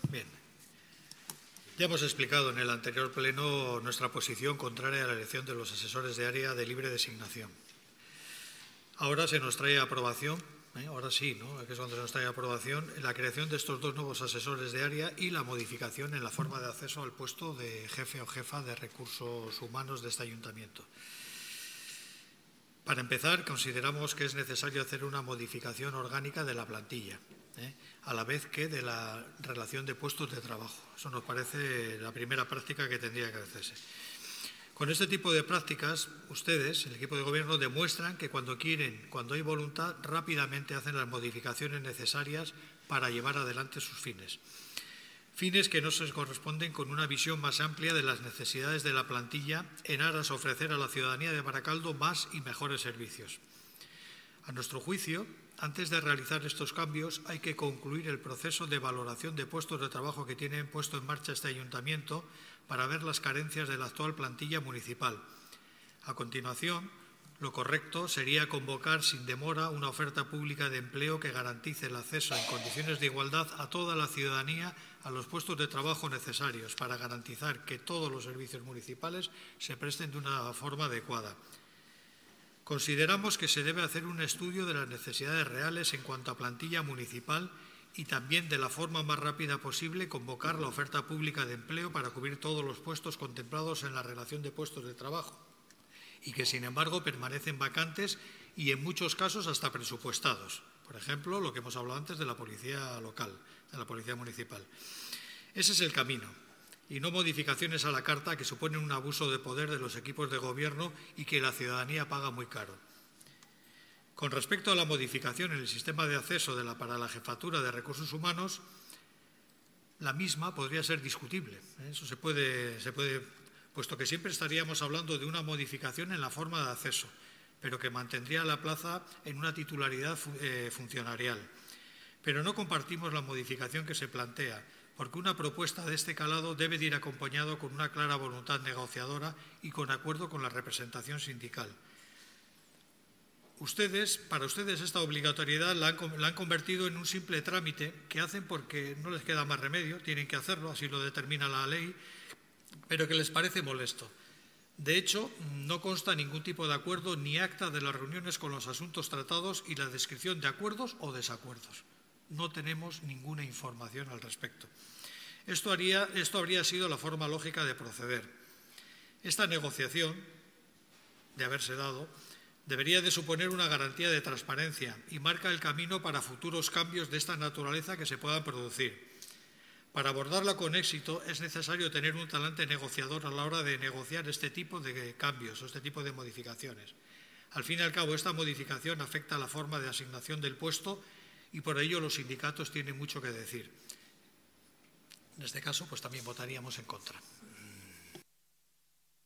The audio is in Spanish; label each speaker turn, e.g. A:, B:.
A: Bien. Ya hemos explicado en el anterior pleno nuestra posición contraria a la elección de los asesores de área de libre designación. Ahora se nos trae a aprobación, ahora sí, ¿no?, que es cuando se nos trae a aprobación, la creación de estos dos nuevos asesores de área y la modificación en la forma de acceso al puesto de jefe o jefa de recursos humanos de este ayuntamiento. Para empezar, consideramos que es necesario hacer una modificación orgánica de la plantilla, a la vez que de la relación de puestos de trabajo. Eso nos parece la primera práctica que tendría que hacerse. Con este tipo de prácticas, ustedes, el equipo de gobierno, demuestran que cuando quieren, cuando hay voluntad, rápidamente hacen las modificaciones necesarias para llevar adelante sus fines. Fines que no se corresponden con una visión más amplia de las necesidades de la plantilla en aras a ofrecer a la ciudadanía de Baracaldo más y mejores servicios. A nuestro juicio, antes de realizar estos cambios, hay que concluir el proceso de valoración de puestos de trabajo que tiene puesto en marcha este ayuntamiento para ver las carencias de la actual plantilla municipal. A continuación, lo correcto sería convocar sin demora una oferta pública de empleo que garantice el acceso en condiciones de igualdad a toda la ciudadanía a los puestos de trabajo necesarios para garantizar que todos los servicios municipales se presten de una forma adecuada. Consideramos que se debe hacer un estudio de las necesidades reales en cuanto a plantilla municipal y también de la forma más rápida posible convocar la oferta pública de empleo para cubrir todos los puestos contemplados en la relación de puestos de trabajo y que, sin embargo, permanecen vacantes y, en muchos casos, hasta presupuestados. Por ejemplo, lo que hemos hablado antes de la policía local, de la policía municipal. Ese es el camino, y no modificaciones a la carta que suponen un abuso de poder de los equipos de gobierno y que la ciudadanía paga muy caro. Con respecto a la modificación en el sistema de acceso para la jefatura de recursos humanos, la misma podría ser discutible. Eso se puede, puesto que siempre estaríamos hablando de una modificación en la forma de acceso, pero que mantendría la plaza en una titularidad funcionarial. Pero no compartimos la modificación que se plantea, porque una propuesta de este calado debe de ir acompañado con una clara voluntad negociadora y con acuerdo con la representación sindical. Para ustedes esta obligatoriedad la han convertido en un simple trámite que hacen porque no les queda más remedio, tienen que hacerlo, así lo determina la ley, pero que les parece molesto. De hecho, no consta ningún tipo de acuerdo ni acta de las reuniones con los asuntos tratados y la descripción de acuerdos o desacuerdos. No tenemos ninguna información al respecto. Esto habría sido la forma lógica de proceder. Esta negociación, de haberse dado, debería de suponer una garantía de transparencia y marca el camino para futuros cambios de esta naturaleza que se puedan producir. Para abordarla con éxito es necesario tener un talante negociador a la hora de negociar este tipo de cambios o este tipo de modificaciones. Al fin y al cabo, esta modificación afecta a la forma de asignación del puesto y por ello los sindicatos tienen mucho que decir. En este caso, pues también votaríamos en contra.